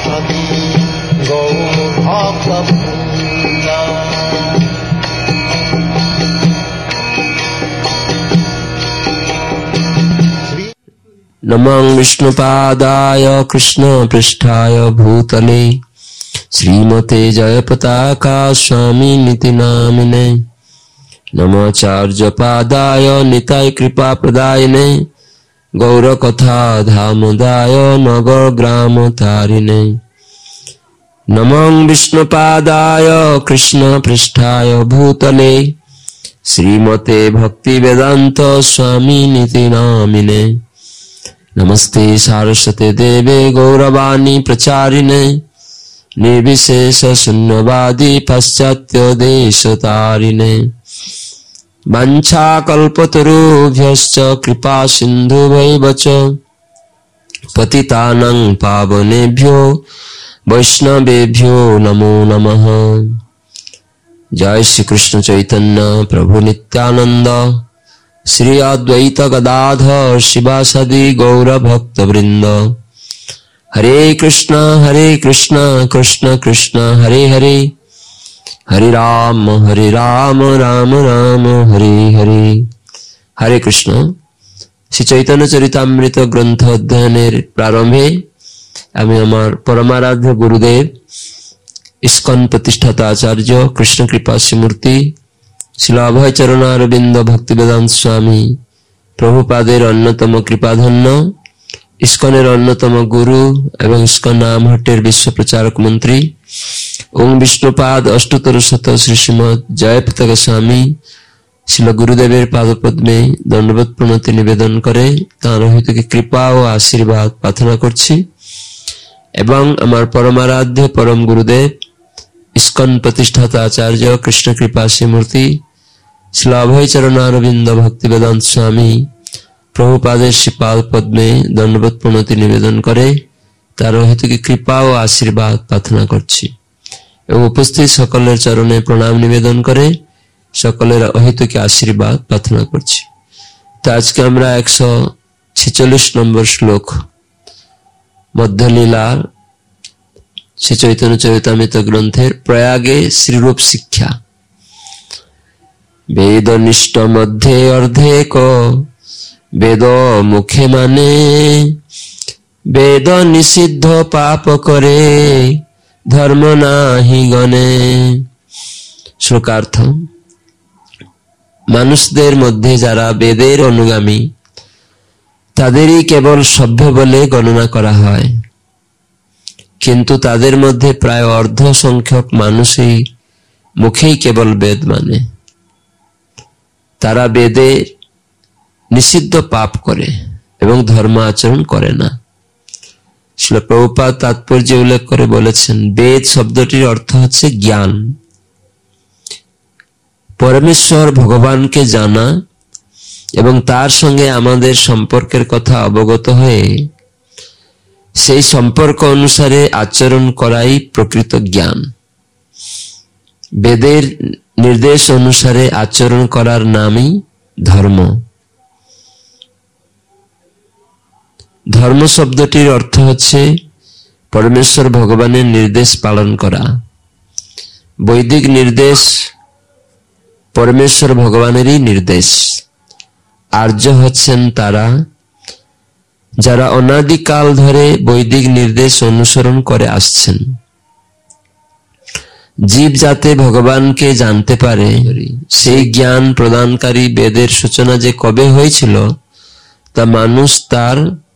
সতী গৌরভক্তবৃন্দা। নমঃ বিষ্ণুপাদায় কৃষ্ণ পৃষ্ঠায় ভূতলে শ্রীমতে জয়পতাকা স্বামিনিতি নামিনে। নমাচার্যপাদায় নিতাই কৃপাপ্রদায়িনে গৌরকথা ধামদায় নগর গ্রাম তারিণে। নমঃ বিষ্ণুপাদায় কৃষ্ণ পৃষ্ঠায় ভূতলে শ্রীমতে ভক্তিবেদান্ত স্বামিনিতি নামিনে। নমস্তে সারস্বতে দেবে গৌরবাণী প্রচারিণে निर्विशेष शून्यवादी पाश्चात्य देश तारिणे। वाञ्छाकल्पतरुभ्यश्च कृपा सिन्धुभैव च पतितानां पावनेभ्यो वैष्णवेभ्यो नमो नमः। जय श्री कृष्ण चैतन्य प्रभु नित्यानंद श्री अद्वैत गदाधर शिवासादि गौर भक्त वृंद। हरे कृष्ण कृष्ण कृष्ण हरे हरे, हरे राम राम राम हरे हरे। हरे कृष्ण। श्री चैतन्य चरितामृत ग्रंथ अध्ययनेर प्रारम्भे आमी आमार परमाराध्य गुरुदेव इस्कन प्रतिष्ठाता आचार्य कृष्ण कृपा श्रीमूर्ति श्रील अभय चरणारविंद भक्तिवेदांत स्वामी प्रभुपादेर अन्यतम कृपाधन्य इस्कनेर अन्यतम गुरु एवं इस्कन नामहट्टेर विश्व प्रचारक मंत्री ओम विष्णुपाद अष्टोत्तर शत श्री श्रीमद जयपताका स्वामी श्रील गुरुदेवेर पादपद्मे दंडवत प्रणति निवेदन करे तार हইতে कृपा और आशीर्वाद प्रार्थना करछि एवं आमार परमाराध्य परम गुरुदेव इस्कन प्रतिष्ठाता आचार्य कृष्ण कृपा श्रीमूर्ति श्रील अभय चरणारविंद भक्तिवेदांत स्वामी प्रभुपादेर श्रीपाद पद्मे दंडवत प्रणति निवेदन करे तार हेतु की कृपा और आशीर्वाद प्रार्थना करछि एवं उपस्थित सकलेर चरणे प्रणाम निवेदन करे सकलेर अहेतुक आशीर्वाद प्रार्थना करछि। तो आज के आमरा 146 नम्बर श्लोक मध्यलीला श्री चैतन्य चरितामृत ग्रंथेर प्रयागे श्रीरूप शिक्षा। वेदनिष्ठ मध्ये अर्धे को वेद मुखे माने वेद निषिद्ध पाप करे धर्म नाहि गणे। श्लोकार्थ मानुषदेर मध्य जारा वेदेर अनुगामी तादेरই केवल सभ्य बोले गणना करा হয়, किन्तु तादेर मध्य प्राय अर्ध संख्यक मानुषই मुखेই केवल वेद माने। तारा वेदे निषिद्ध पाप करे एवं धर्म आचरण करे ना। श्रील प्रभुपाद तात्पर्य उल्लेख करे बोलेছেন वेद शब्दটির अर्थ হচ্ছে ज्ञान। परमेश्वर भगवान के जाना एवं तार संगे आमादेर सम्पर्केर कथा अवगत हये सेई सम्पर्क अनुसारे आचरण कराई प्रकृत ज्ञान। वेदेर निर्देश अनुसारे आचरण करार नामई धर्म। धर्म शब्दটির अर्थ হচ্ছে परमेश्वर भगवानेर निर्देश पालन करा। वैदिक निर्देश परमेश्वर भगवानेरই निर्देश। आर्य হচ্ছেন तारा যারা অনাদিকাল ধরে বৈদিক নির্দেশ অনুসরণ করে আসছেন। জীব যাতে ভগবানকে জানতে পারে সেই জ্ঞান প্রদানকারী বেদের সূচনা যে কবে হয়েছিল তা মানুষ তার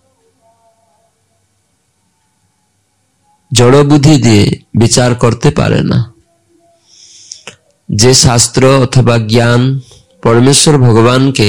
जड़ बुद्धि दिए विचार करते पारे ना। जे शास्त्र अथवा ज्ञान परमेश्वर भगवान के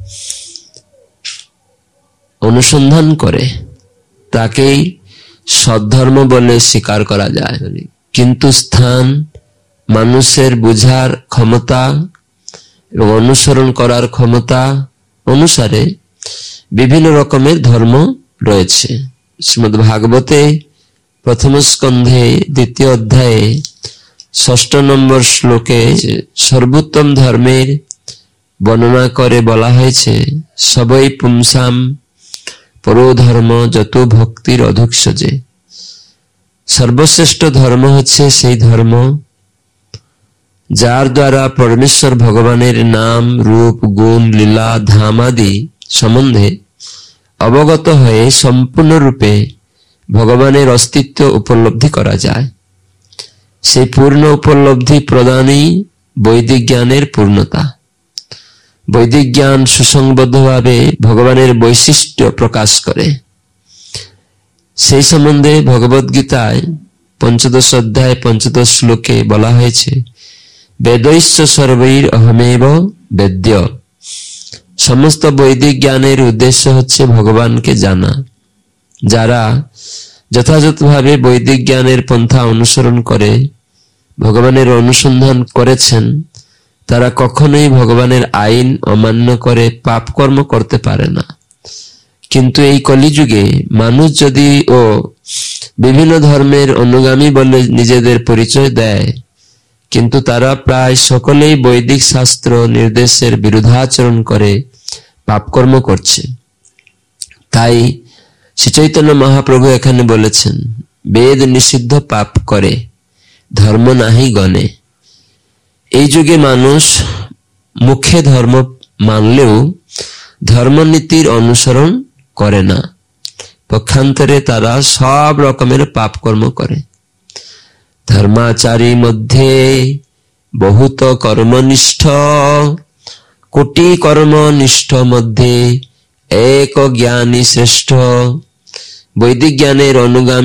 अनुसंधान करे ताके सद्धर्म बोले स्वीकार करा जाए, किन्तु स्थान मानुषेर बुझार क्षमता एवं अनुसरण करार क्षमता अनुसारे विभिन्न रकमेर धर्म रयेछे। श्रीमद् भागवते प्रथम स्कंधे द्वितीय अध्याये 6 नम्बर श्लोके सर्वोत्तम धर्मेर वर्णना करे बला हयेछे सबई पुंसाम परो धर्म जतो भक्तिर अधुक्षजे। সর্বশ্রেষ্ঠ ধর্ম হচ্ছে সেই ধর্ম যার দ্বারা পরমেশ্বর ভগবানের নাম, রূপ, গুণ, লীলা, ধাম আদি সম্বন্ধে অবগত হয়ে সম্পূর্ণরূপে ভগবানের অস্তিত্ব উপলব্ধি করা যায়। সেই পূর্ণ উপলব্ধি প্রদানই বৈদিক জ্ঞানের পূর্ণতা। বৈদিক জ্ঞান সুসংবদ্ধভাবে ভগবানের বৈশিষ্ট্য প্রকাশ করে। সেই সম্বন্ধে ভগবদ গীতায় ৫ম অধ্যায় ৫ম শ্লোকে বলা হয়েছে, বেদৈশ্চ সর্বৈর অহমেব বেদ্য। সমস্ত বৈদিক জ্ঞানের উদ্দেশ্য হচ্ছে ভগবানকে জানা। যারা যথাযথভাবে বৈদিক জ্ঞানের পন্থা অনুসরণ করে ভগবানের অনুসন্ধান করেছেন, তারা কখনোই ভগবানের আইন অমান্য করে পাপ কর্ম করতে পারে না। কিন্তু এই কলিযুগে মানুষ যদি ও বিভিন্ন ধর্মের অনুগামী বলে নিজেদের পরিচয় দেয়, কিন্তু তারা প্রায় সকলেই বৈদিক শাস্ত্র নির্দেশের বিরুদ্ধাচরণ করে পাপকর্ম করছে। তাই শ্রী চৈতন্য মহাপ্রভু এখানে বলেছেন, বেদ নিষিদ্ধ পাপ করে, ধর্ম নাহি গণে। এই যুগে মানুষ মুখে ধর্ম মানলেও ধর্মনীতির অনুসরণ করে না। পক্ষান্তরে তারা সব রকমের পাপ কর্ম করে। ধর্মাচারী মধ্যে বহুত কর্মনিষ্ঠ, কোটি কর্মনিষ্ঠ মধ্যে এক জ্ঞানী শ্রেষ্ঠ। বৈদিক জ্ঞানের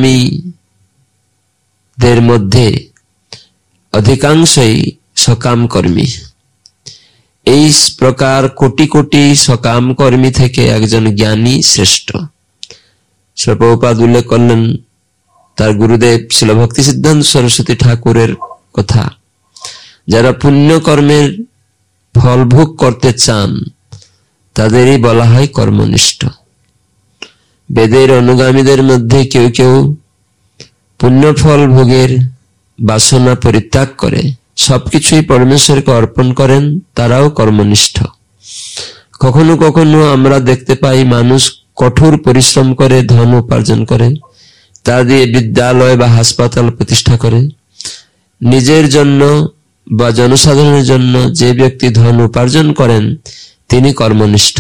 অনুগামীদের মধ্যে অধিকাংশই সকাম কর্মী। এই প্রকার কোটি কোটি সকাম কর্মী থেকে একজন জ্ঞানী শ্রেষ্ঠ। শ্রীল প্রভুপাদ উল্লেখ করলেন তার গুরুদেব শ্রীল ভক্তি সিদ্ধান্ত সরস্বতী ঠাকুরের কথা, যারা পুণ্য কর্মের ফল ভোগ করতে চান তাদেরই বলা হয় কর্মনিষ্ঠ। বেদের অনুগামীদের মধ্যে কেউ কেউ পুণ্য ফল ভোগের বাসনা পরিত্যাগ করে সবকিছুই পরমেশ্বরকে অর্পণ করেন, তারাও কর্মনিষ্ঠ। কখনো কখনো আমরা দেখতে পাই মানুষ কঠোর পরিশ্রম করে ধন উপার্জন করে, তা দিয়ে বিদ্যালয় বা হাসপাতাল প্রতিষ্ঠা করে। নিজের জন্য বা জনসাধারণের জন্য যে ব্যক্তি ধন উপার্জন করেন তিনি কর্মনিষ্ঠ।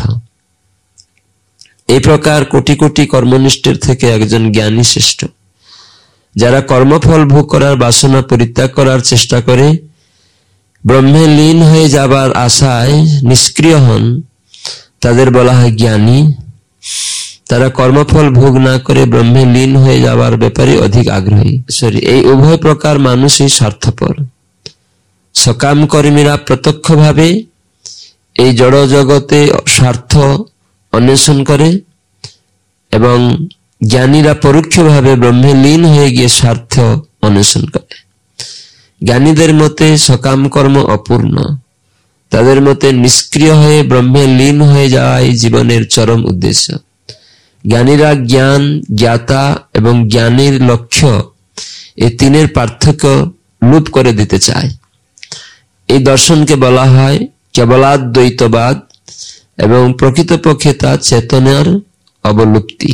এই প্রকার কোটি কোটি কর্মনিষ্ঠের থেকে একজন জ্ঞানী শ্রেষ্ঠ। যারা কর্মফল ভোগ করার বাসনা পরিত্যাগ করার চেষ্টা করে ব্রহ্মে লীন হয়ে যাবার আশায় নিষ্ক্রিয় হন, তাদের বলা হয় জ্ঞানী। তারা কর্মফল ভোগ না করে ব্রহ্মে লীন হয়ে যাবার ব্যাপারে অধিক আগ্রহী। এই উভয় প্রকার মানুষই স্বার্থপর। সকাম কর্মীরা প্রত্যক্ষভাবে এই জড় জগতে স্বার্থ অন্বেষণ করে এবং জ্ঞানীরা পরোক্ষভাবে ব্রহ্মে লীন হয়ে গিয়ে স্বার্থ অন্বেষণ করে। জ্ঞানীদের মতে সকাম কর্ম অপূর্ণ, তাদের মতে নিষ্ক্রিয় হয়ে ব্রহ্মে লীন হয়ে যাওয়াই জীবনের চরম উদ্দেশ্য। জ্ঞানীরা জ্ঞান, জ্ঞাতা এবং জ্ঞানীর লক্ষ্য এই তিনের পার্থক্য লুপ করে দিতে চায়। এই দর্শনকে বলা হয় কেবলাদ্বৈতবাদ এবং প্রকৃতপক্ষে তা চেতনার অবলুপ্তি।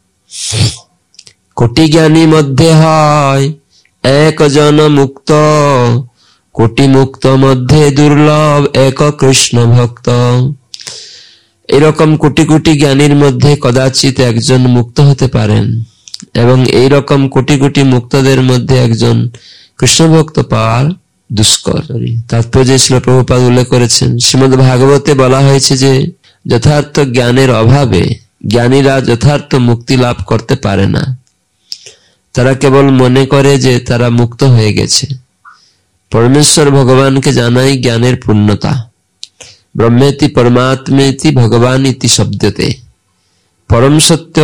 কোটি জ্ঞানী মধ্যে হয় একজন মুক্ত, কোটি মুক্ত মধ্যে দুর্লভ এক কৃষ্ণ ভক্ত। এরকম কোটি কোটি জ্ঞানীর মধ্যে কদাচিৎ একজন মুক্ত হতে পারেন এবং এই রকম কোটি কোটি মুক্তদের মধ্যে একজন কৃষ্ণ ভক্ত পাওয়া দুষ্কর। তাৎপর্য শ্রীল প্রভুপাদ উল্লেখ করেছেন, শ্রীমদ্ ভাগবতে বলা হয়েছে যে যথার্থ জ্ঞানের অভাবে জ্ঞানীরা যথার্থ মুক্তি লাভ করতে পারে না। তারা কেবল মনে করে যে তারা মুক্ত হয়ে গেছে। পরমেশ্বর ভগবানকে জানাই জ্ঞানের পূর্ণতা। ব্রহ্মেতি পরমাত্মেতি ভগবান ইতি শব্দতে। পরম সত্য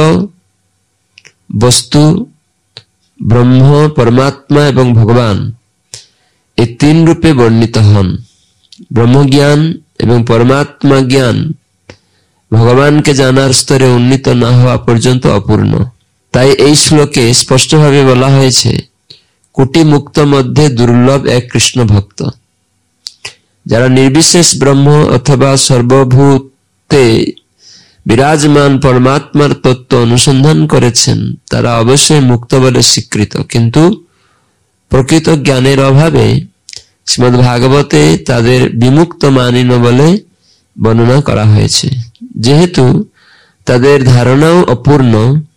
বস্তু ব্রহ্ম, পরমাত্মা এবং ভগবান এই তিন রূপে বর্ণিত হন। ব্রহ্মজ্ঞান এবং পরমাত্মা জ্ঞান ভগবানকে জানার স্তরে উন্নীত না হওয়া পর্যন্ত অপূর্ণ। তাই এই শ্লোকে স্পষ্টভাবে বলা হয়েছে কোটি মুক্ত মধ্যে দুর্লভ এক কৃষ্ণ ভক্ত। যারা নির্বিশেষ ব্রহ্ম অথবা সর্বভূতে বিরাজমান পরমাত্মার তত্ত্ব অনুসন্ধান করেছেন তারা অবশ্যই মুক্ত বলে স্বীকৃত, কিন্তু প্রকৃত জ্ঞানের অভাবে শ্রীমদ্ ভাগবতে তাদের বিমুক্ত মানিন বলে বর্ণনা করা হয়েছে। যেহেতু তাদের ধারণাও অপূর্ণ,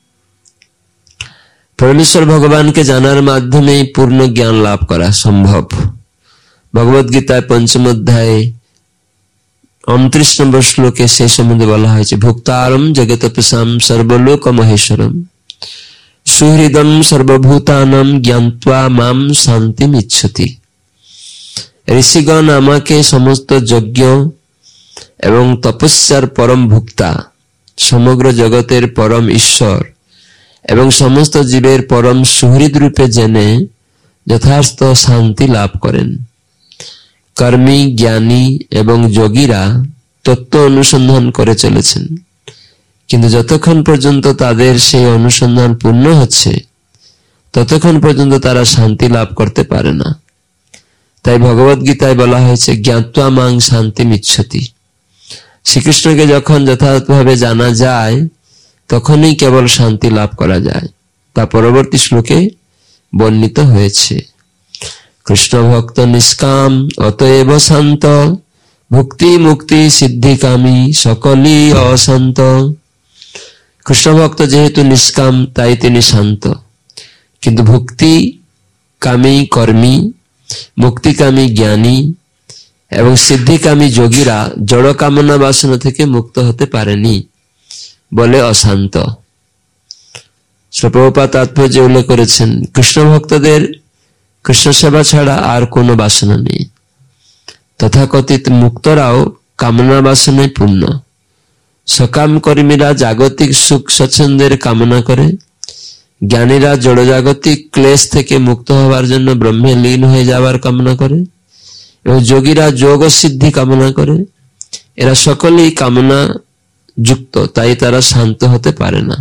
পরমেশ্বর ভগবানকে জানার মাধ্যমে পূর্ণ জ্ঞান লাভ করা সম্ভব। ভগবদ গীতায় ৫ম অধ্যায়ে ২৯ নম্বর শ্লোকে সেই সম্বন্ধে বলা হয়েছে, ভুক্তারম জগতপসাম সর্বলোক মহেশ্বরম সুহৃদম সর্বভূতানাম জ্ঞানত্বা মাম শান্তিম ইচ্ছতি। ঋষিগণ আমাকে সমস্ত যজ্ঞ এবং তপস্যার পরম ভুক্তা, সমগ্র জগতের পরম ঈশ্বর এবং সমস্ত জীবের পরম সুহৃদ রূপে জেনে যথার্থ শান্তি লাভ করেন। কর্মী, জ্ঞানী এবং যোগীরা তত্ত্ব অনুসন্ধান করে চলেছেন, কিন্তু যতক্ষণ পর্যন্ত তাদের সেই অনুসন্ধান পূর্ণ হচ্ছে ততক্ষণ পর্যন্ত তারা শান্তি লাভ করতে পারে না। তাই ভগবদ গীতায় বলা হয়েছে জ্ঞাত্বা মাং শান্তিম ইচ্ছতি। শ্রীকৃষ্ণকে যখন যথাযথভাবে জানা যায় তখনই কেবল শান্তি লাভ করা যায়, তা পরবর্তী শ্লোকে বর্ণিত হয়েছে। কৃষ্ণ ভক্ত নিষ্কাম অতএব শান্ত, ভুক্তি মুক্তি সিদ্ধিকামী সকলই অশান্ত। কৃষ্ণ ভক্ত যেহেতু নিষ্কাম তাই তিনি শান্ত, কিন্তু ভুক্তি কামী কর্মী, মুক্তিকামী জ্ঞানী এবং সিদ্ধিকামী যোগীরা জড় কামনা বাসনা থেকে মুক্ত হতে পারেনি বলে অশান্ত। প্রভুপাদ তাৎপর্য উল্লেখ করেছেন, কৃষ্ণ ভক্তদের কৃষ্ণ সেবা ছাড়া আর কোনো বাসনা নেই। তথাকথিত মুক্তরাও কামনা বাসনায় পূর্ণ। সকাম কর্মীরা জাগতিক সুখ স্বচ্ছন্দের কামনা করে, জ্ঞানীরা জড়জাগতিক ক্লেশ থেকে মুক্ত হওয়ার জন্য ব্রহ্মে লীন হয়ে যাওয়ার কামনা করে এবং যোগীরা যোগ সিদ্ধি কামনা করে। এরা সকলেই কামনা যুক্ত, তাই তারা শান্ত হতে পারে না।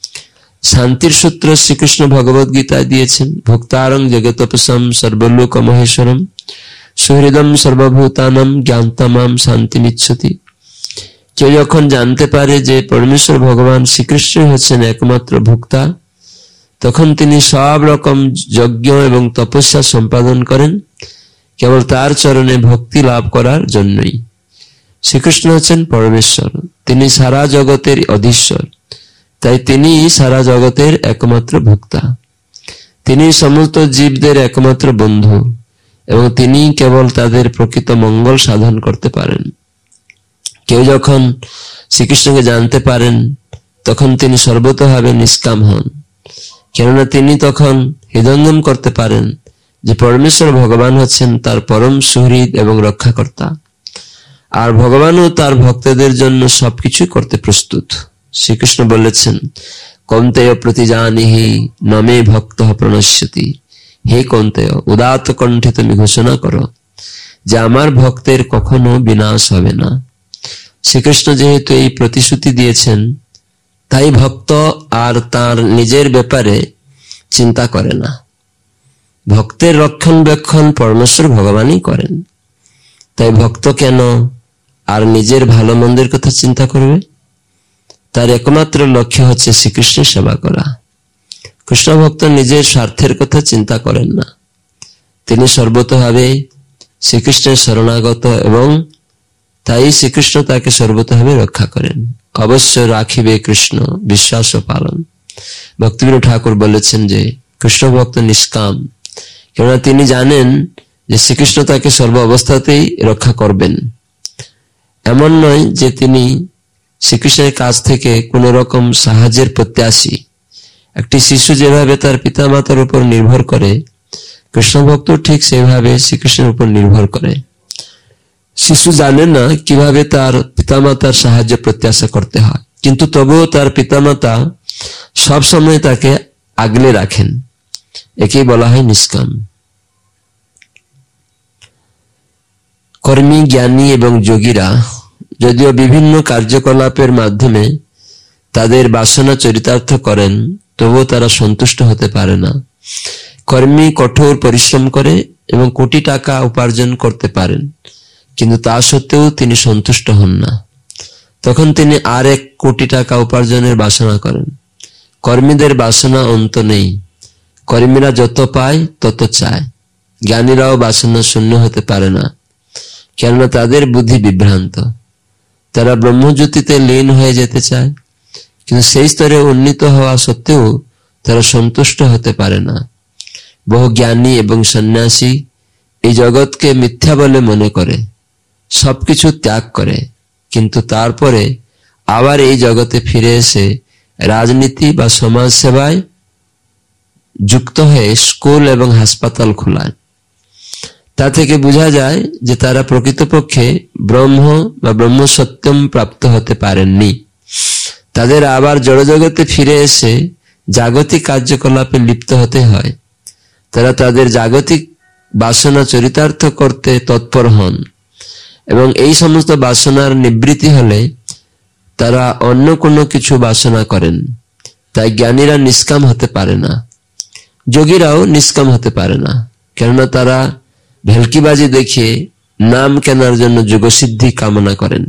শান্তির সূত্র শ্রীকৃষ্ণ ভগবদ গীতায় দিয়েছেন, ভুক্তারং জগতপসাম সর্বলোক মহেশ্বরম সুহৃদম সর্বভূতানাম জ্ঞানতামাম শান্তিমিচ্ছতি। কেউ যখন জানতে পারে যে পরমেশ্বর ভগবান শ্রীকৃষ্ণই হচ্ছেন একমাত্র ভুক্তা, তখন তিনি সব রকম যজ্ঞ এবং তপস্যা সম্পাদন করেন কেবল তার চরণে ভক্তি লাভ করার জন্যই। শ্রীকৃষ্ণ হচ্ছেন পরমেশ্বর, তিনি সারা জগতের অধীশ্বর, তাই তিনি সারা জগতের একমাত্র ভোক্তা। তিনি সমস্ত জীবদের একমাত্র বন্ধু এবং তিনি কেবল তাদের প্রকৃত মঙ্গল সাধন করতে পারেন। কেউ যখন শ্রীকৃষ্ণকে জানতে পারেন তখন তিনি সর্বতভাবে নিষ্কাম হন, কেননা তিনি তখন হৃদয়ঙ্গম করতে পারেন যে পরমেশ্বর ভগবান হচ্ছেন তার পরম সুহৃদ এবং রক্ষাকর্তা, আর ভগবানও তার ভক্তদের জন্য সবকিছু করতে প্রস্তুত। শ্রীকৃষ্ণ বলেছেন, কৌন্তেয় প্রতিজানিহি নমে ভক্ত প্রণশ্যতি। হে কৌন্তেয়, উদাত্ত কণ্ঠে তুমি ঘোষণা করো যে আমার ভক্তের কখনো বিনাশ হবে না। শ্রীকৃষ্ণ যেহেতু এই প্রতিশ্রুতি দিয়েছেন, তাই ভক্ত আর তার নিজের ব্যাপারে চিন্তা করে না। ভক্তের রক্ষণবেক্ষণ পরমেশ্বর ভগবানই করেন, তাই ভক্ত কেন আর নিজের ভালো মন্দের কথা চিন্তা করবে? তার একমাত্র লক্ষ্য হচ্ছে শ্রীকৃষ্ণের সেবা করা। কৃষ্ণ ভক্ত নিজের স্বার্থের কথা চিন্তা করেন না, তিনি সর্বতভাবে শ্রীকৃষ্ণের শরণাগত এবং তাই শ্রীকৃষ্ণ তাকে সর্বতভাবে রক্ষা করেন। অবশ্য রাখিবে কৃষ্ণ বিশ্বাস ও পালন। ভক্তিবিনোদ ঠাকুর বলেছেন যে কৃষ্ণ ভক্ত নিষ্কাম, কেননা তিনি জানেন যে শ্রীকৃষ্ণ তাকে সর্ব অবস্থাতেই রক্ষা করবেন। এমন নয় যে তিনি শ্রীকৃষ্ণের কাছ থেকে কোন রকম সাহায্যের প্রত্যাশী। একটি শিশু যেভাবে তার পিতামাতার উপর নির্ভর করে, কৃষ্ণ ভক্ত ঠিক সেভাবে শ্রীকৃষ্ণের উপর নির্ভর করে। শিশু জানে না কিভাবে তার পিতামাতার সাহায্য প্রত্যাশা করতে হয়, কিন্তু তবুও তার পিতামাতা সবসময় তাকে আগলে রাখেন। একেই বলা হয় নিষ্কাম। কর্মী, জ্ঞানী এবং যোগীরা যদিও বিভিন্ন কার্যকলাপের মাধ্যমে তাদের বাসনা চরিতার্থ করেন, তবুও তারা সন্তুষ্ট হতে পারে না। কর্মী কঠোর পরিশ্রম করে এবং কোটি টাকা উপার্জন করতে পারেন, কিন্তু তা সত্ত্বেও তিনি সন্তুষ্ট হন না। তখন তিনি আর 1 কোটি টাকা উপার্জনের বাসনা করেন। কর্মীদের বাসনা অন্ত নেই, কর্মীরা যত পায় তত চায়। জ্ঞানীরাও বাসনা শূন্য হতে পারে না, কেননা তাদের বুদ্ধি বিভ্রান্ত। তারা ব্রহ্মজ্যোতিতে লীন হয়ে যেতে চায়, কিন্তু সেই স্তরে উন্নীত হওয়া সত্ত্বেও তারা সন্তুষ্ট হতে পারে না। বহু জ্ঞানী এবং সন্ন্যাসী এই জগৎকে মিথ্যা বলে মনে করে, সবকিছু ত্যাগ করে, কিন্তু তারপরে আবার এই জগতে ফিরে এসে রাজনীতি বা সমাজ সেবায় যুক্ত হয়ে স্কুল এবং হাসপাতাল খোলায়। তা থেকে বোঝা যায় যে তারা প্রকৃতপক্ষে ব্রহ্ম বা ব্রহ্ম সত্যম প্রাপ্ত হতে পারেননি। তাদের আবার জড়জগতে ফিরে এসে জাগতিক কার্যকলাপে লিপ্ত হতে হয়। তারা তাদের জাগতিক বাসনা চরিতার্থ করতে তৎপর হন, এবং এই সমস্ত বাসনার নিবৃত্তি হলে তারা অন্য কোনো কিছু বাসনা করেন। তাই জ্ঞানীরা নিষ্কাম হতে পারে না, যোগীরাও নিষ্কাম হতে পারে না, কেননা তারা ভেলকিবাজি দেখিয়ে নাম কেনার জন্য যোগসিদ্ধি কামনা করেন।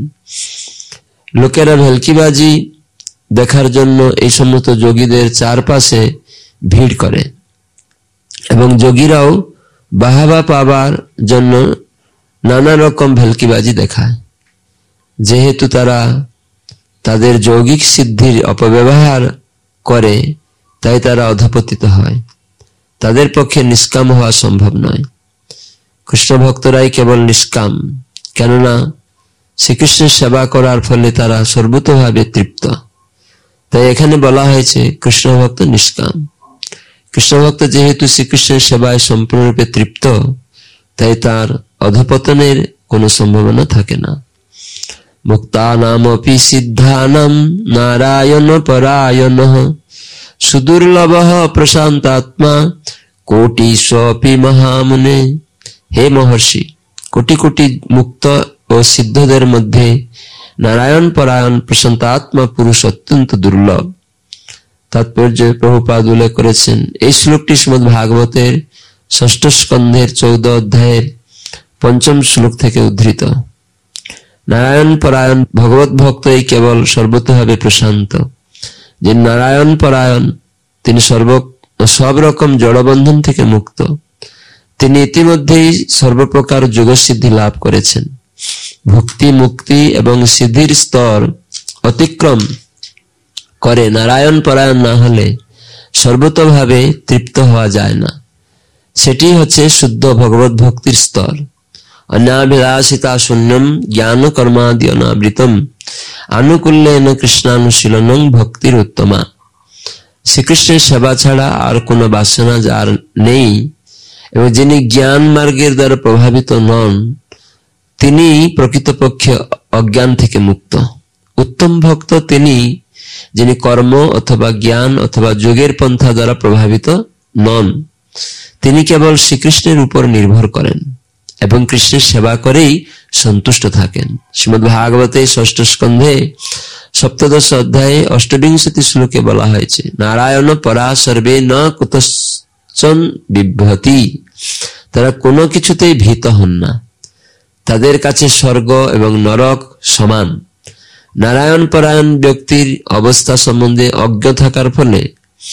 লোকেরা ভেলকিবাজি দেখার জন্য এই সমস্ত যোগীদের চারপাশে ভিড় করে, এবং যোগীরাও বাহাবা পাবার জন্য নানা রকম ভেলকিবাজি দেখায়। যেহেতু তারা তাদের যৌগিক সিদ্ধির অপব্যবহার করে, তাই তারা অধঃপতিত হয়। তাদের পক্ষে নিষ্কাম হওয়া সম্ভব নয়। কৃষ্ণ ভক্তরাই কেবল নিষ্কাম, কেননা শ্রীকৃষ্ণের সেবা করার ফলে তারা সর্বতভাবে তৃপ্ত। তাই এখানে বলা হয়েছে কৃষ্ণ ভক্ত নিষ্কাম। কৃষ্ণ ভক্ত যেহেতু শ্রীকৃষ্ণের সেবায় সম্পূর্ণরূপে তৃপ্ত, তাই তার অধঃপতনের কোনো সম্ভাবনা থাকে না। মুক্তানামপি সিদ্ধানাম নারায়ণ পরায়ণঃ সুদুর্লভঃ প্রশান্তাত্মা কোটিষ্বপি মহামুনে। হে মহর্ষি, কোটি কোটি মুক্ত ও সিদ্ধদের মধ্যে নারায়ণ পরায়ণ প্রশান্তাত্মা পুরুষ অত্যন্ত দুর্লভ। তাৎপর্য প্রভুপাদ উল্লেখ করেছেন। এই শ্লোকটি শ্রীমদ্ ভাগবতের 6ষ্ঠ স্কন্ধের 14 অধ্যায়ের 5ম শ্লোক থেকে উদ্ধৃত। নারায়ণ পরায়ণ ভগবত ভক্তই কেবল সর্বতভাবে প্রশান্ত। যে নারায়ণ পরায়ণ, তিনি সব রকম জড়বন্ধন থেকে মুক্ত। তিনি ইতিমধ্যেই সর্বপ্রকার যোগসিদ্ধি লাভ করেছেন। ভক্তি, মুক্তি এবং সিদ্ধির স্তর অতিক্রম করে নারায়ণ পরায়ণ না হলে সর্বতভাবে তৃপ্ত হওয়া যায় না। সেটি হচ্ছে শুদ্ধ ভগবত ভক্তির স্তর। অন্যাভিলাষিতা শূন্যম জ্ঞান কর্মাদি অনাবৃতম আনুকূল্যেন কৃষ্ণানুশীলনং ভক্তির উত্তমা। শ্রীকৃষ্ণের সেবা ছাড়া আর কোনো বাসনা যার নেই, এবং যিনি জ্ঞান মার্গের দ্বারা প্রভাবিত নন, তিনি প্রকৃতপক্ষে অজ্ঞান থেকে মুক্ত। উত্তম ভক্ত তিনি, যিনি কর্ম অথবা জ্ঞান অথবা যোগের পন্থা দ্বারা প্রভাবিত নন। তিনি কেবল শ্রীকৃষ্ণের উপর নির্ভর করেন এবং কৃষ্ণের সেবা করেই সন্তুষ্ট থাকেন। শ্রীমদ্ ভাগবতে 6ষ্ঠ স্কন্ধে 17শ অধ্যায়ে 28 শ্লোকে বলা হয়েছে, নারায়ণ পরা সর্বে ন কুতশ্চন বিভ্রতি। তারা কোনো কিছুতেই ভীত হন না, তাদের কাছে স্বর্গ এবং নরক সমান। নারায়ণ পরায়ণ ব্যক্তির অবস্থা সম্বন্ধে অজ্ঞ থাকার ফলে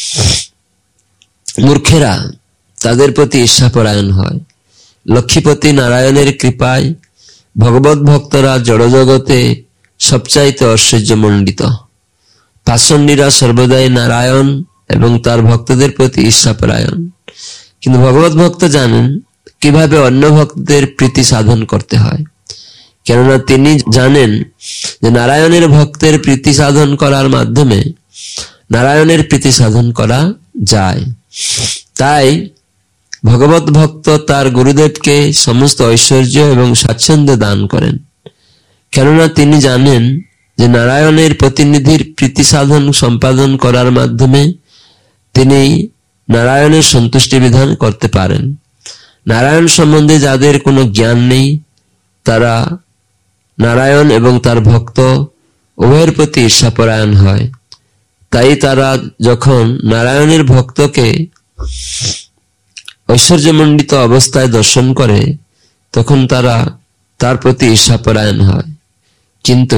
মূর্খেরা তাদের প্রতি ঈর্ষাপরায়ণ হয়। লক্ষ্মীপতি নারায়ণের কৃপায় ভগবত ভক্তরা জড়জগতে সবচাইতে ঐশ্বর্যমণ্ডিত। পাষণ্ডীরা সর্বদাই নারায়ণ এবং তার ভক্তদের প্রতি ঈর্ষাপরায়ণ। কিন্তু ভগবত ভক্ত জানেন কিভাবে অন্য ভক্তদের প্রীতি সাধন করতে হয়, কেননা তিনি জানেন যে নারায়ণের ভক্তের প্রীতি সাধন করার মাধ্যমে নারায়ণের প্রীতি সাধন করা যায়। তাই ভগবত ভক্ত তার গুরুদেবকে সমস্ত ঐশ্বর্য এবং স্বাচ্ছন্দ্য দান করেন, কেননা তিনি জানেন যে নারায়ণের প্রতিনিধির প্রীতি সাধন সম্পাদন করার মাধ্যমে তিনি নারায়ণের সন্তুষ্টি বিধান করতে পারেন। নারায়ণ সম্বন্ধে যাদের কোনো জ্ঞান নেই, তারা নারায়ণ এবং তার ভক্ত উভয়ের প্রতি ঈর্ষাপরায়ণ হয়। তাই তারা যখন নারায়ণের ভক্তকে ঐশ্বর্যমণ্ডিত অবস্থায় দর্শন করে, তখন তারা তার প্রতি ঈর্ষাপরায়ণ হয়। কিন্তু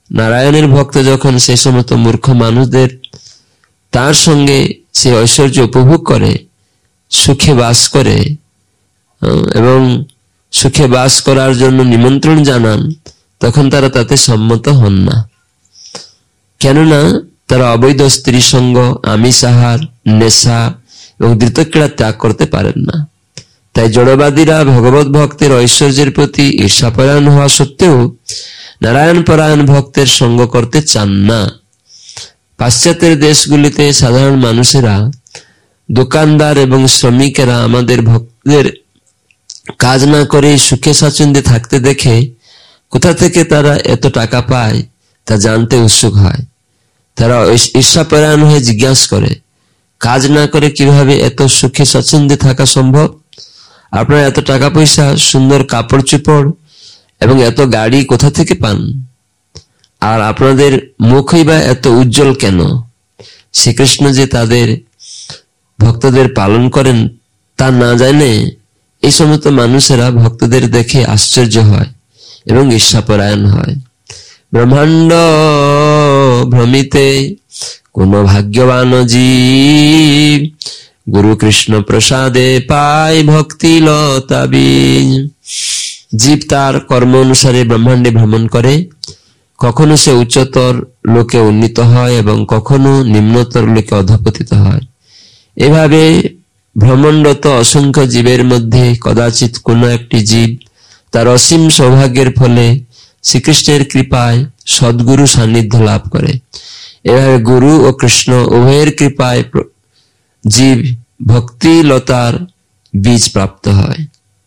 নারায়ণের ভক্ত যখন সেই সমস্ত মূর্খ মানুষদের তার সঙ্গে সে ঐশ্বর্য উপভোগ করে, সুখে বাস করে এবং সুখে বাস করার জন্য নিমন্ত্রণ জানান, তখন তারা তাতে সম্মত হন না। কেননা তারা অবৈধ স্ত্রী সঙ্গ, আমিষ আহার, নেশা এবং দ্রুতক্রীড়া ত্যাগ করতে পারেন না। তাই জড়বাদীরা ভগবত ভক্তের ঐশ্বর্যের প্রতি ঈর্ষাপরায়ণ হওয়া সত্ত্বেও নারায়ণ পরায়ণ ভক্তের সঙ্গ করতে চান না। পাশ্চাত্যের দেশগুলিতে সাধারণ মানুষেরা, দোকানদার এবং শ্রমিকেরা আমাদের ভক্তদের কাজ না করে সুখে স্বাচ্ছন্দ্যে থাকতে দেখে কোথা থেকে তারা এত টাকা পায় তা জানতে উৎসুক হয়। তারা ঈর্ষাপরায়ণ হয়ে জিজ্ঞাসা করে, কাজ না করে কিভাবে এত সুখে স্বাচ্ছন্দ্যে থাকা সম্ভব? আপনারা এত টাকা পয়সা, সুন্দর কাপড় চোপড় এবং এত গাড়ি কোথা থেকে পান? আর আপনাদের মুখই বা এত উজ্জ্বল কেন? শ্রীকৃষ্ণ যে তাদের ভক্তদের পালন করেন তা না জানে এই সমস্ত মানুষেরা ভক্তদের দেখে আশ্চর্য হয় এবং ঈর্ষাপরায়ণ হয়। ব্রহ্মাণ্ড ভ্রমিতে কোন ভাগ্যবান জীব, গুরু কৃষ্ণ প্রসাদে পায় ভক্তি লতা বীজ। জীব তার কর্ম অনুসারে ব্রহ্মাণ্ডে ভ্রমণ করে, কখনো সে উচ্চতর লোকে উন্নীত হয় এবং কখনো নিম্নতর লোকে অধঃপতিত হয়। এভাবে ভ্রমণরত অসংখ্য জীবের মধ্যে কদাচিৎ কোন একটি জীব তার অসীম সৌভাগ্যের ফলে শ্রীকৃষ্ণের কৃপায় সদ্গুরু সান্নিধ্য লাভ করে। এভাবে গুরু ও কৃষ্ণ উভয়ের কৃপায় জীব ভক্তি লতার বীজ প্রাপ্ত হয়।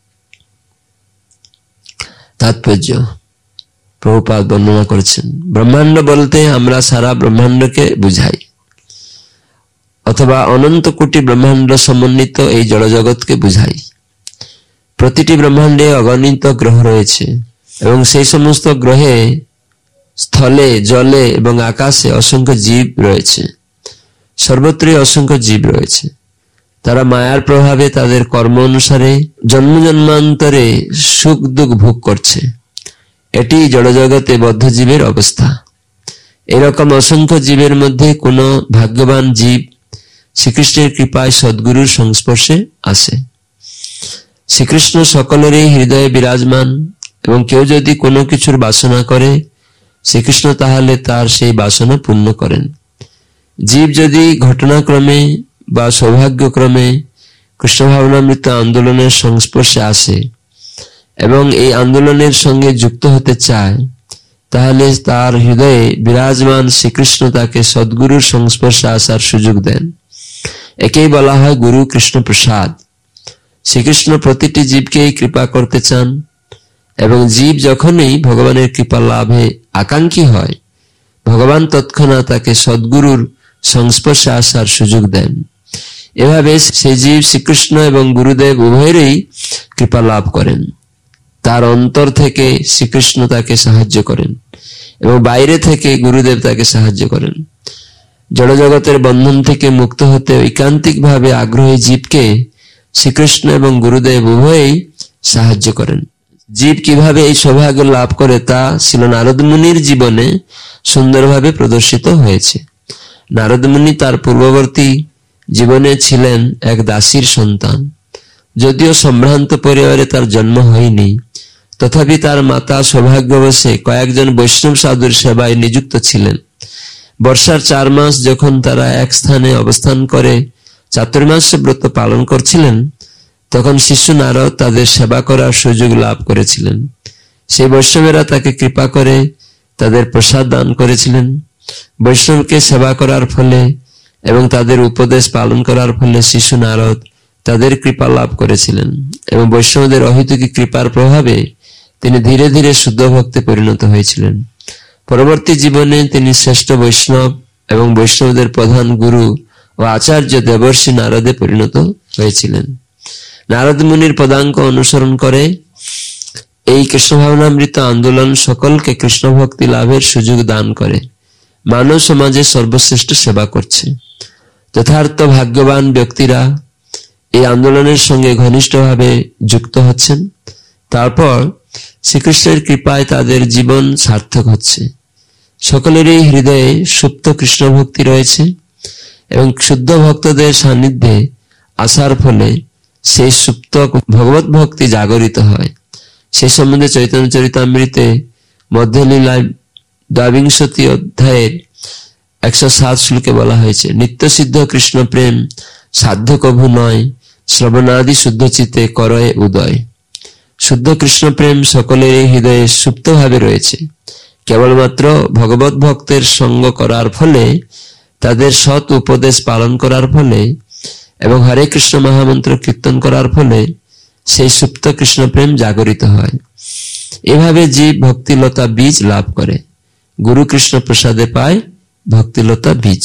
তাৎপর্য প্রভুপাদ বর্ণনা করেছেন, ব্রহ্মাণ্ড বলতে আমরা সারা ব্রহ্মাণ্ডকে বুঝাই, অথবা অনন্ত কোটি ব্রহ্মাণ্ড সমন্বিত এই জড়জগৎকে বুঝাই। প্রতিটি ব্রহ্মাণ্ডে অগণিত গ্রহ রয়েছে এবং সেই সমস্ত গ্রহে স্থলে, জলে এবং আকাশে অসংখ্য জীব রয়েছে। সর্বত্রই অসংখ্য জীব রয়েছে। তারা মায়ার প্রভাবে তাদের কর্ম অনুসারে জন্ম জন্মান্তরে সুখ দুঃখ ভোগ করছে। এটি জড়জগতে বদ্ধ জীবের অবস্থা। এরকম অসংখ্য জীবের মধ্যে কোনো ভাগ্যবান জীব শ্রীকৃষ্ণের কৃপায় সদ্গুরুর সংস্পর্শে আসে। শ্রীকৃষ্ণ সকলেরই হৃদয়ে বিরাজমান এবং কেউ যদি কোনো কিছুর বাসনা করে, শ্রীকৃষ্ণ তাহলে তার সেই বাসনা পূর্ণ করেন। জীব যদি ঘটনাক্রমে বা সৌভাগ্যক্রমে কৃষ্ণ ভাবনামৃত আন্দোলনের সংস্পর্শে আসে এবং এই আন্দোলনের সঙ্গে যুক্ত হতে চায়, তাহলে তার হৃদয়ে বিরাজমান শ্রীকৃষ্ণ তাকে সদ্গুরুর সংস্পর্শে আসার সুযোগ দেন। একেই বলা হয় গুরু কৃষ্ণ প্রসাদ। শ্রীকৃষ্ণ প্রতিটি জীবকেই কৃপা করতে চান এবং জীব যখনই ভগবানের কৃপা লাভে আকাঙ্ক্ষী হয়, ভগবান তৎক্ষণাৎ তাকে সদ্গুরুর সংস্পর্শে আসার সুযোগ দেন। এভাবে সেই জীব শ্রীকৃষ্ণ এবং গুরুদেব উভয়েরই কৃপা লাভ করেন। তার অন্তর থেকে শ্রীকৃষ্ণ তাকে সাহায্য করেন এবং বাইরে থেকে গুরুদেব তাকে সাহায্য করেন। জড়জগতের বন্ধন থেকে মুক্ত হতে ঐকান্তিক ভাবে আগ্রহী জীবকে শ্রীকৃষ্ণ এবং গুরুদেব উভয়েই সাহায্য করেন। জীব কিভাবে এই সৌভাগ্য লাভ করে তা ছিল নারদ মুনির জীবনে সুন্দরভাবে প্রদর্শিত হয়েছে। নারদ মুনি তার পূর্ববর্তী জীবনে ছিলেন এক দাসীর সন্তান। যদিও সম্ভ্রান্ত পরিবারে তার জন্ম হয়নি, তথাপি তার মাতা সৌভাগ্যবশে কয়েকজন বৈষ্ণব সাধুর সেবায় নিযুক্ত ছিলেন। বর্ষার 4 মাস যখন তারা এক স্থানে অবস্থান করে চাতুর্মাস্য ব্রত পালন করছিলেন, তখন শিষ্য নারদ তাদের সেবা করার সুযোগ লাভ করেছিলেন। সেই বৈষ্ণবেরা তাকে কৃপা করে তাদের প্রসাদ দান করেছিলেন। বৈষ্ণবকে সেবা করার ফলে এবং তাদের উপদেশ পালন করার ফলে শিশু নারদ তাদের কৃপা লাভ করেছিলেন এবং বৈষ্ণবদের অহেতুকী কৃপার প্রভাবে তিনি ধীরে ধীরে শুদ্ধ ভক্তে পরিণত হয়েছিলেন। পরবর্তী জীবনে তিনি শ্রেষ্ঠ বৈষ্ণব এবং বৈষ্ণবদের প্রধান গুরু ও আচার্য দেবর্ষি নারদে পরিণত হয়েছিলেন। নারদ মুনির পদাঙ্ক অনুসরণ করে এই কৃষ্ণ ভাবনামৃত আন্দোলন সকলকে কৃষ্ণ ভক্তি লাভের সুযোগ দান করে মানব সমাজে সর্বশ্রেষ্ঠ সেবা করছে। যথার্থ ভাগ্যবান ব্যক্তিরা এই আন্দোলনের সঙ্গে ঘনিষ্ঠভাবে যুক্ত হচ্ছেন। তারপর শ্রীকৃষ্ণের কৃপায় তাদের জীবন সার্থক হচ্ছে। সকলেরই হৃদয়ে সুপ্ত কৃষ্ণ ভক্তি রয়েছে এবং শুদ্ধ ভক্তদের সান্নিধ্যে আসার ফলে সেই সুপ্ত ভগবত ভক্তি জাগরিত হয়। সেই সম্বন্ধে চৈতন্য চরিতামৃতে মধ্যলীলায় ২২ অধ্যায়ের ১০৭ শ্লোকে বলা হয়েছে, নিত্য সিদ্ধ কৃষ্ণ প্রেম সাধ্য কভু নয়, শ্রবণাদি শুদ্ধ চিতে করয়ে উদয়। শুদ্ধ কৃষ্ণ প্রেম সকলের হৃদয়ে সুপ্ত ভাবে রয়েছে। কেবলমাত্র ভগবত ভক্তের সঙ্গ করার ফলে, তাদের সৎ উপদেশ পালন করার ফলে এবং হরে কৃষ্ণ মহামন্ত্র কীর্তন করার ফলে সেই সুপ্ত কৃষ্ণ প্রেম জাগরিত হয়। এভাবে জীব ভক্তিলতা বীজ লাভ করে, গুরু কৃষ্ণ প্রসাদে পায় ভক্তিলতা বীজ।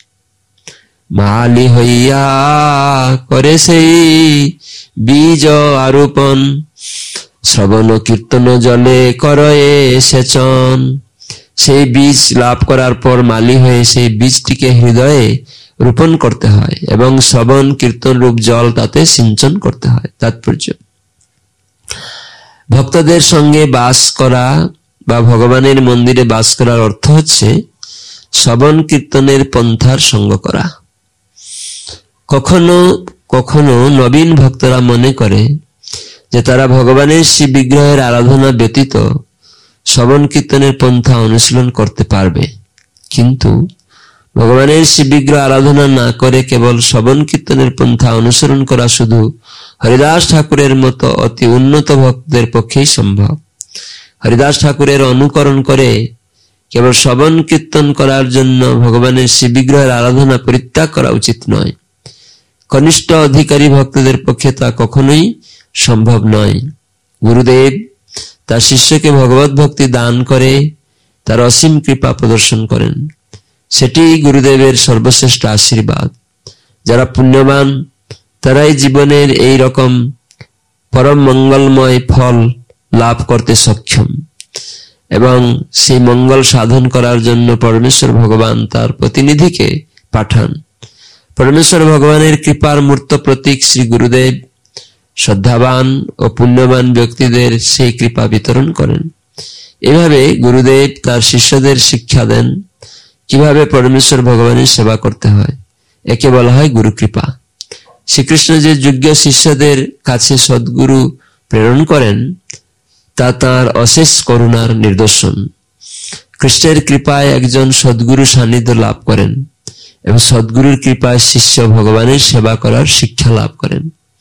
মালি হইয়া করে সেই বীজ আরোপণ, শ্রবণ কীর্তন জলে করয়ে সেচন। সেই বীজ লাভ করার পর মালি হয়ে সেই বীজটিকে হৃদয়ে রোপণ করতে হয় এবং শ্রবণ কীর্তন রূপ জল তাতে সিঞ্চন করতে হয়। তাৎপর্য, ভক্তদের সঙ্গে বাস করা বা ভগবানের মন্দিরে বাস করার অর্থ হচ্ছে শ্রবণ কীর্তনের পন্থার সঙ্গ করা। কখনো কখনো নবীন ভক্তরা মনে করে যে তারা ভগবানের শিব বিগ্রহের আরাধনা ব্যতীত শ্রবণ কীর্তনের পন্থা অনুশীলন করতে পারবে, কিন্তু ভগবানের শিব বিগ্রহ আরাধনা না করে কেবল শ্রবণ কীর্তনের পন্থা অনুসরণ করা শুধু হরিদাস ঠাকুরের মতো অতি উন্নত ভক্তদের পক্ষেই সম্ভব। হরিদাস ঠাকুরের অনুকরণ করে কেবল শ্রবণ কীর্তন করার জন্য ভগবানের শিব বিগ্রহের আরাধনা পরিত্যাগ করা উচিত নয়। কনিষ্ঠ অধিকারী ভক্তদের পক্ষে তা কখনোই সম্ভব নয়। গুরুদেব তার শিষ্যকে ভগবত ভক্তি দান করে তার অসীম কৃপা প্রদর্শন করেন, সেটি গুরুদেবের সর্বশ্রেষ্ঠ আশীর্বাদ। যারা পুণ্যবান তারাই জীবনের এই রকম পরম মঙ্গলময় ফল লাভ করতে সক্ষম এবং সেই মঙ্গল সাধন করার জন্য পরমেশ্বর ভগবান তার প্রতিনিধিকে পাঠান। পরমেশ্বর ভগবানের কৃপার মূর্ত প্রতীক শ্রী গুরুদেব শ্রদ্ধাবান ও পুণ্যবান ব্যক্তিদের সেই কৃপা বিতরণ করেন। এভাবে গুরুদেব তার শিষ্যদের শিক্ষা দেন কিভাবে পরমেশ্বর ভগবানের সেবা করতে হয়। একে বলা হয় গুরু কৃপা। শ্রীকৃষ্ণ যে যোগ্য শিষ্যদের কাছে সদ্গুরু প্রেরণ করেন তা তাঁর অশেষ করুণার নিদর্শন। কৃষ্ণের কৃপায় একজন সদ্গুরু সান্নিধ্য লাভ করেন এবং সদ্গুরুর কৃপায় শিষ্য ভগবানের সেবা করার শিক্ষা লাভ করেন।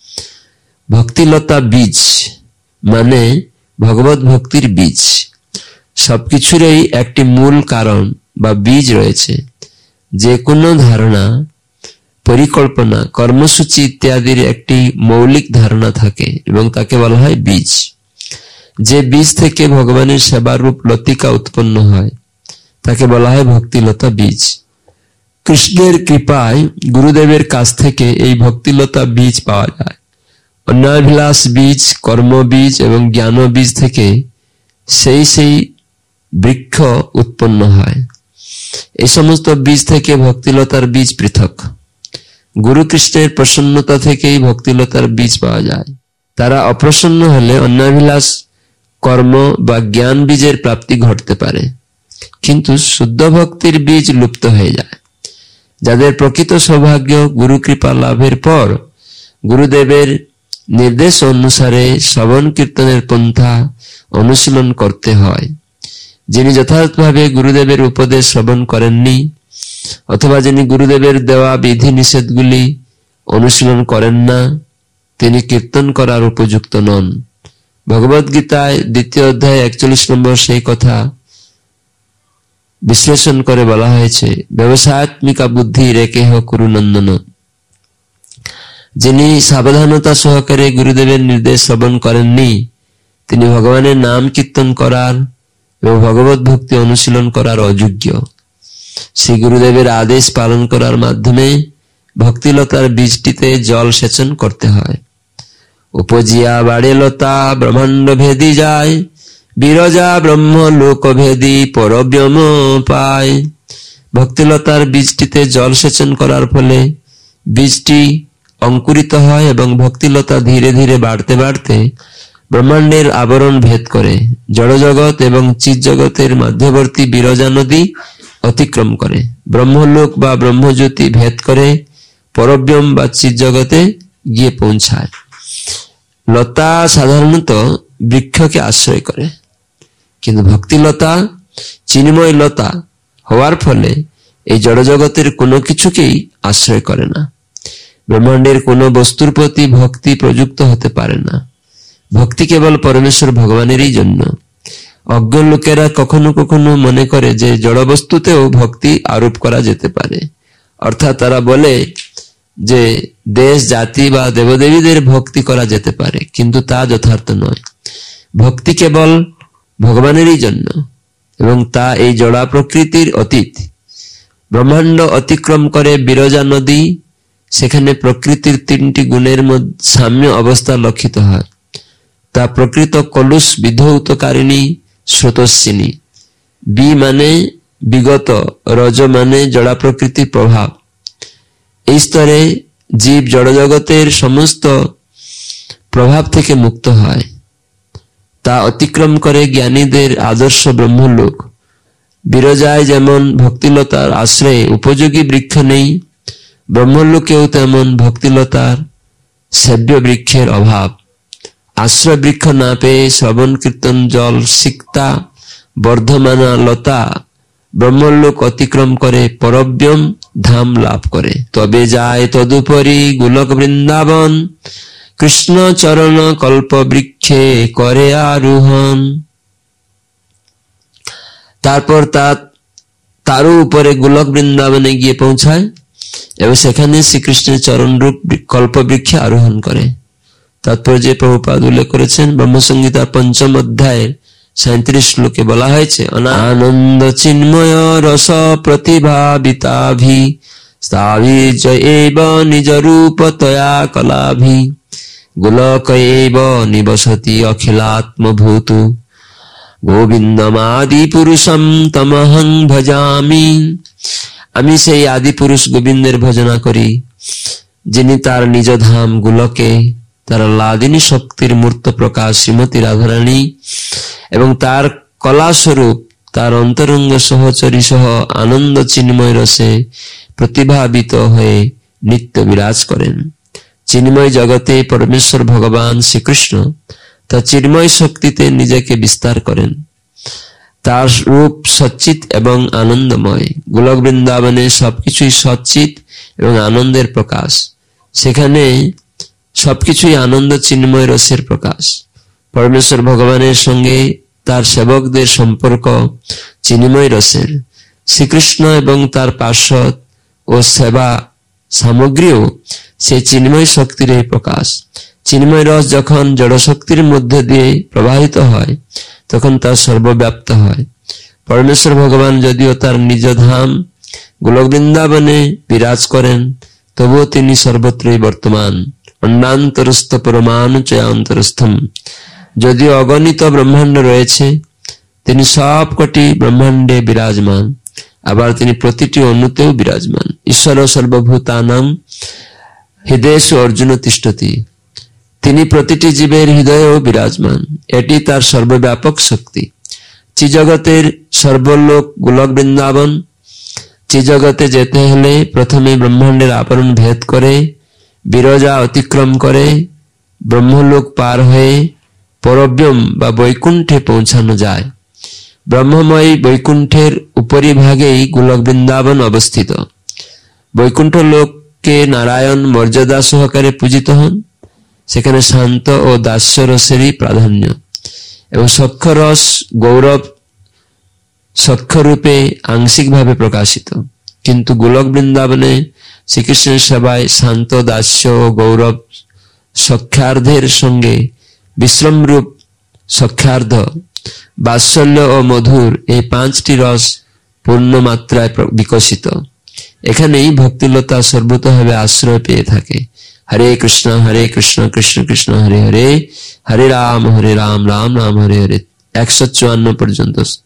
ভক্তিলতা বীজ মানে ভগবত ভক্তির বীজ। সবকিছুরই একটি মূল কারণ বা বীজ রয়েছে। যে কোনো ধারণা, পরিকল্পনা, কর্মসূচি ইত্যাদির একটি মৌলিক ধারণা থাকে এবং তাকে বলা হয় বীজ। যে বীজ থেকে ভগবানের সেবারূপ লতিকা উৎপন্ন হয় তাকে বলা হয় ভক্তিলতা বীজ। কৃষ্ণের কৃপায় গুরুদেবের কাছ থেকে এই ভক্তিলতা বীজ পাওয়া যায়। অন্যাভিলাষ বীজ, কর্ম বীজ এবং জ্ঞান বীজ থেকে সেই বৃক্ষ উৎপন্ন হয়। এই সমস্ত বীজ থেকে ভক্তিলতার বীজ পৃথক। গুরু কৃষ্ণের প্রসন্নতা থেকেই ভক্তিলতার বীজ পাওয়া যায়। তারা অপ্রসন্ন হলে অন্যাভিলাষ কর্ম বা জ্ঞান বীজের প্রাপ্তি ঘটতে পারে, কিন্তু শুদ্ধ ভক্তির বীজ লুপ্ত হয়ে যায়। যাদের প্রকৃত সৌভাগ্য গুরু কৃপা লাভের পর গুরুদেবের নির্দেশ অনুসারে শ্রবণ কীর্তনের পন্থা অনুশীলন করতে হয়। যিনি যথার্থভাবে গুরুদেবের উপদেশ শ্রবণ করেননি অথবা যিনি গুরুদেবের দেওয়া বিধি নিষেধগুলি অনুশীলন করেন না, তিনি কীর্তন করার উপযুক্ত নন। ভগবদ গীতায় ২য় অধ্যায় ৪১ নম্বর সেই কথা বিশ্লেষণ করে বলা হয়েছে, ব্যবসায়াত্মিকা বুদ্ধি রেখেহ কুরুনন্দন। যিনি সাবধানতা সহকারে গুরুদেবের নির্দেশ শ্রবণ করেননি তিনি ভগবানের নাম কীর্তন করার এবং ভগবত ভক্তি অনুশীলন করার অযোগ্য। শ্রী গুরুদেবের আদেশ পালন করার মাধ্যমে ভক্তিলতার বীজটিতে জল সেচন করতে হয়। উপজিয়া বাড়ে লতা ব্রহ্মাণ্ড ভেদি যায়, বিরজা ব্রহ্ম লোক ভেদি পরব্রহ্ম পায়। ভক্তিলতার বীজটিতে জল সেচন করার ফলে বীজটি অঙ্কুরিত হয় এবং ভক্তিলতা ধীরে ধীরে বাড়তে বাড়তে ব্রহ্মাণ্ডের আবরণ ভেদ করে জড়জগৎ এবং চিৎ জগতের মধ্যবর্তী বিরজা নদী অতিক্রম করে ব্রহ্মলোক বা ব্রহ্মজ্যোতি ভেদ করে পরব্রহ্ম বা চিৎ জগতে গিয়ে পৌঁছায়। লতা সাধারণত বৃক্ষকে আশ্রয় করে, কিন্তু ভক্তিলতা চিন্ময় লতা হওয়ার ফলে এই জড়জগতের কোনো কিছুকেই আশ্রয় করে না। ব্রহ্মাণ্ডের কোনো বস্তুর প্রতি ভক্তি প্রযুক্ত হতে পারে না। ভক্তি কেবল পরমেশ্বর ভগবানেরই জন্য। অজ্ঞ লোকেরা কখনো কখনো মনে করে যে জড় বস্তুতেও ভক্তি আরোপ করা যেতে পারে, অর্থাৎ তারা বলে যে দেশ জাতি বা দেবদেবীদের ভক্তি করা যেতে পারে, কিন্তু তা যথার্থ নয়। ভক্তি কেবল ভগবানেরই জন্য এবং তা এই জড়া প্রকৃতির অতীত। ব্রহ্মাণ্ড অতিক্রম করে বিরজা নদী, সেখানে প্রকৃতির তিনটি গুণের সাম্য অবস্থা লক্ষিত হয়। তা প্রকৃত কলুষ বিধৌতকারিণী স্রোতস্বিনী। বি মানে বিগত, রজ মানে জড়া প্রকৃতির প্রভাব। এই স্তরে জীব জড়জগতের সমস্ত প্রভাব থেকে মুক্ত হয়। তা অতিক্রম করে জ্ঞানীদের আদর্শ ব্রহ্মলোক। বিরজায় যেমন ভক্তিলতার আশ্রয়ে উপযোগী বৃক্ষ নেই, ব্রহ্মলোকেও তেমন ভক্তিলতার সেব্য বৃক্ষের অভাব। আশ্রয় বৃক্ষ না পেয়ে শ্রবণ কীর্তন জল সিক্তা বর্ধমানা লতা ব্রহ্মলোক অতিক্রম করে পরব্রহ্ম ধাম লাভ করে। তবে যায় তদুপরি গোলক বৃন্দাবন, কৃষ্ণ চরণ কল্প বৃক্ষে করে আরোহণ। তারপর তারও উপরে গোলক বৃন্দাবনে গিয়ে পৌঁছায় এবং সেখানে শ্রীকৃষ্ণের চরণ রূপ কল্প বৃক্ষে আরোহণ করে। তারপর যে প্রভুপাদ উল্লেখ করেছেন ব্রহ্মসংহিতা ৫ম অধ্যায়ের ৩৭ শ্লোকে বলা হয়েছে, আনন্দ চিন্ময় রস প্রতিভাবিতাভি স্থাভি জৈব নিজ রূপ তয়া কলাভি গোলক এব নিবসতি অখিলাত্মভূতু গোবিন্দমাদি পুরুষম তমহং ভজামি। আমি সেই আদি পুরুষ গোবিন্দের ভজনা করি, যিনি তার নিজ ধাম গোলকে তার লাদিনী শক্তির মূর্ত প্রকাশ শ্রীমতী রাধারানী এবং তার কলা স্বরূপ তার অন্তরঙ্গ সহচরী সহ আনন্দ চিন্ময় রসে প্রতিভাবিত হয়ে নিত্য বিরাজ করেন। চিন্ময় জগতে পরমেশ্বর ভগবান শ্রীকৃষ্ণ তার চিন্ময় শক্তিতে নিজেকে বিস্তার করেন। তার রূপ সচ্চিত এবং আনন্দময়। গোলক বৃন্দাবনে সবকিছুই সচ্চিত এবং আনন্দের প্রকাশ। সেখানে সবকিছুই আনন্দ চিন্ময় রসের প্রকাশ। পরমেশ্বর ভগবানের সঙ্গে তার সেবকদের সম্পর্ক চিন্ময় রসের। শ্রীকৃষ্ণ এবং তার পার্শ্বদ ও সেবা সামগ্রীও সেই চিন্ময় শক্তির এই প্রকাশ। চিন্ময় রস যখন জড়শক্তির মধ্যে দিয়ে প্রবাহিত হয় তখন তা সর্বব্যাপ্ত হয়। পরমেশ্বর ভগবান যদিও তার নিজ ধাম গোলক বৃন্দাবনে বিরাজ করেন, তবুও তিনি সর্বত্রই বর্তমান। অন্যান্তরস্থ পরমাণুচয়ান্তরস্থম। যদিও অগণিত ব্রহ্মাণ্ড রয়েছে, তিনি সব কটি ব্রহ্মাণ্ডে বিরাজমান, আবার তিনি প্রতিটি অণুতেও বিরাজমান। ঈশ্বর সর্বভূতানাং হৃদয়েষু অর্জুন তিষ্ঠতি। তিনি প্রতিটি জীবের হৃদয়েও বিরাজমান। এটি তার সর্বব্যাপক শক্তি। চিজগতের সর্বলোক গোলক বৃন্দাবন। চিজগতে যেতে হলে প্রথমে ব্রহ্মাণ্ডের আবরণ ভেদ করে বিরজা অতিক্রম করে ব্রহ্মলোক পার হয়ে পরব্রহ্ম বা বৈকুণ্ঠে পৌঁছানো যায়। ব্রহ্মময় বৈকুণ্ঠের উপরিভাগেই গোলক বৃন্দাবন অবস্থিত। বৈকুণ্ঠ লোককে নারায়ণ মর্যাদা সহকারে পূজিত হন। সেখানে শান্ত ও দাস্য রসেরই প্রাধান্য এবং সখ্যরস গৌরব সখ্যরূপে আংশিকভাবে প্রকাশিত। কিন্তু গোলক বৃন্দাবনে শ্রীকৃষ্ণের সেবায় শান্ত দাস্য ও গৌরব সখ্যার্ধের সঙ্গে বিশ্রমরূপ সখ্যার্ধ, বাৎসল্য ও মধুর এই 5টি রস পূর্ণ মাত্রায় বিকশিত। এখানেই ভক্তিলতা সর্বতভাবে আশ্রয় পেয়ে থাকে। হরে কৃষ্ণ কৃষ্ণ কৃষ্ণ হরে হরে, হরে রাম রাম রাম হরে হরে 154 পর্যন্ত